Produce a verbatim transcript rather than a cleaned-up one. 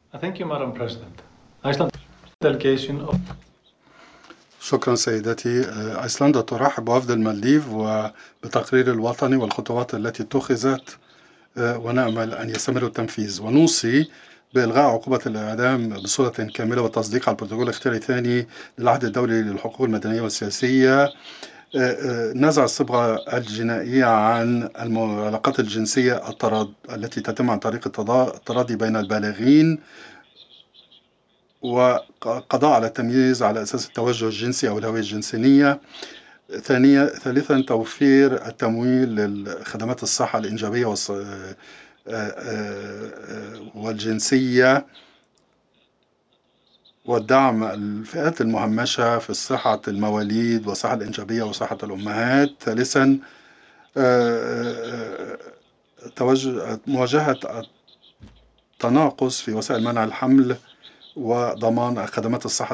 Thank you, Madam President. Iceland delegation of شكرا سيدتي. أيسلندا ترحب بوفد المالديف وبتقرير الوطني والخطوات التي اتخذت ونأمل أن يستمر التنفيذ، ونوصي بإلغاء عقوبة الإعدام بصورة كاملة والتصديق على البروتوكول الاختياري الثاني للعهد الدولي للحقوق المدنية والسياسية، نزع الصبغة الجنائية عن العلاقات الجنسية التراض التي تتم عن طريق التراضي بين البالغين، وقضاء على التمييز على أساس التوجه الجنسي أو الهوية الجنسية. ثانيا ثالثا توفير التمويل للخدمات الصحة الإنجابية والص... والجنسية، والدعم الفئات المهمشة في صحة المواليد وصحة الإنجابية وصحة الأمهات. ثالثا توجه مواجهة التناقص في وسائل منع الحمل وضمان خدمات الصحة